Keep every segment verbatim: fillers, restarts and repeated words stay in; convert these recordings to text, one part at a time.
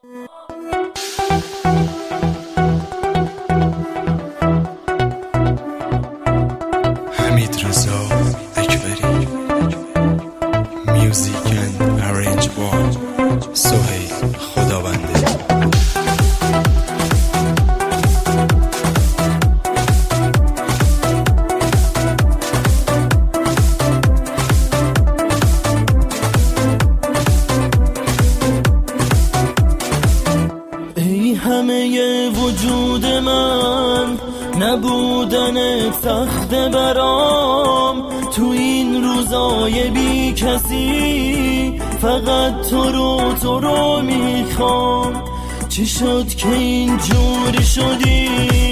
حمید رضا اکبری، میوزیک اند ارنج بار سهیل خداونده. ای همه وجود من، نبودن تخت برام تو این روزای بی کسی، فقط تو رو تو رو میخوام. چی شد که این جوری شدی؟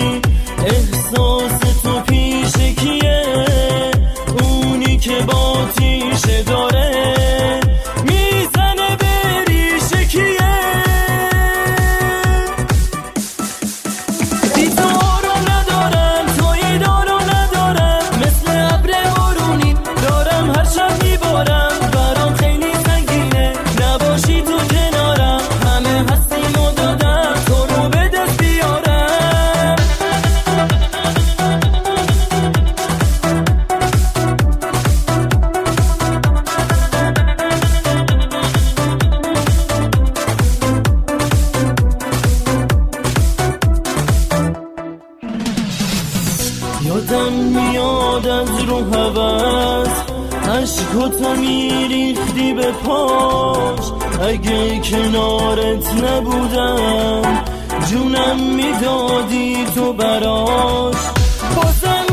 احساس تو پیش کیه؟ اونی که با تیشه داره میزنه به ریشه کیه؟ یادم میاد از رو هوس عشقاتو میریختی به پاش، اگه کنارت نبودم جونم میدادی تو براش. بازم